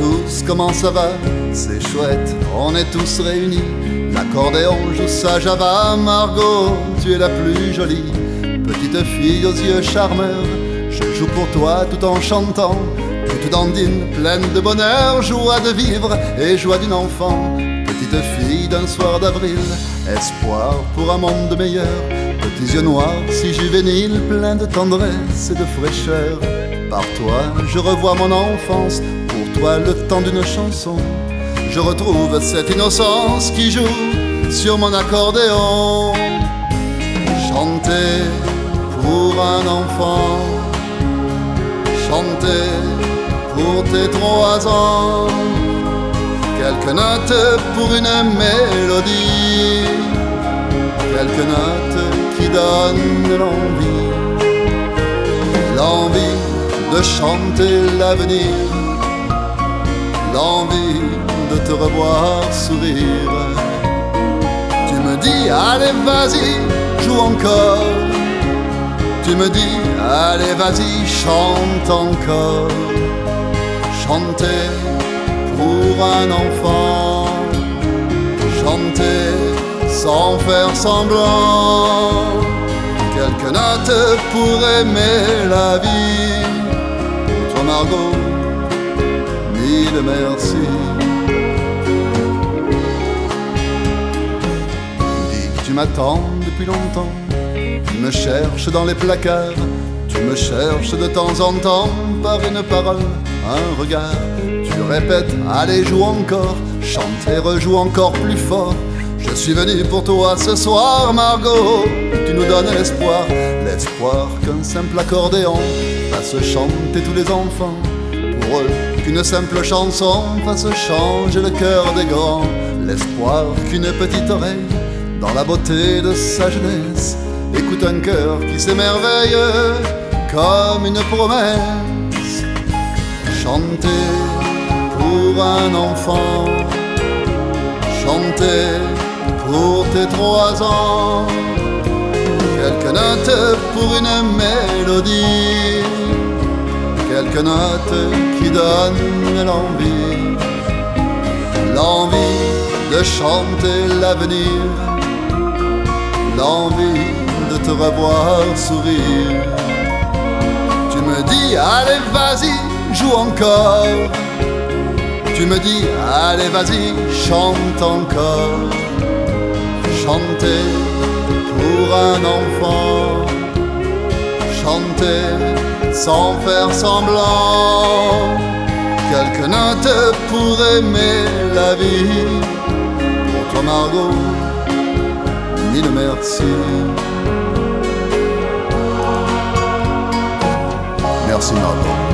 tous, comment ça va? C'est chouette, on est tous réunis. L'accordéon joue sa java, Margot, tu es la plus jolie. Petite fille aux yeux charmeurs, je joue pour toi tout en chantant. Tu te dandines, pleine de bonheur, joie de vivre et joie d'une enfant. Petite fille d'un soir d'avril, espoir pour un monde meilleur. Petits yeux noirs, si juvéniles, pleins de tendresse et de fraîcheur. Par toi, je revois mon enfance, pour toi le temps d'une chanson. Je retrouve cette innocence qui joue sur mon accordéon. Chanter pour un enfant, chanter pour tes 3 ans. Quelques notes pour une mélodie, quelques notes qui donnent l'envie. L'envie de chanter l'avenir, l'envie de te revoir sourire. Tu me dis, allez vas-y, joue encore. Tu me dis, allez vas-y, chante encore. Chanter pour un enfant, chanter sans faire semblant. Quelques notes pour aimer la vie. Pour toi Margot, mille merci. Dis que tu m'attends depuis longtemps. Tu me cherches dans les placards. Tu me cherches de temps en temps par une parole, un regard. Tu répètes, allez joue encore, chante et rejoue encore plus fort. Je suis venu pour toi ce soir Margot, tu nous donnes l'espoir. L'espoir qu'un simple accordéon fasse chanter tous les enfants. Pour eux, qu'une simple chanson fasse changer le cœur des grands. L'espoir qu'une petite oreille, dans la beauté de sa jeunesse, écoute un cœur qui s'émerveille comme une promesse. Chanter pour un enfant, chanter pour tes 3 ans. Quelques notes pour une mélodie, quelques notes qui donnent l'envie. L'envie de chanter l'avenir, l'envie de te revoir sourire. Tu me dis, allez vas-y, joue encore. Tu me dis, allez vas-y, chante encore. Chanter pour un enfant, chanter sans faire semblant. Quelques notes pour aimer la vie. Pour toi Margot, mille merci. Merci Margot.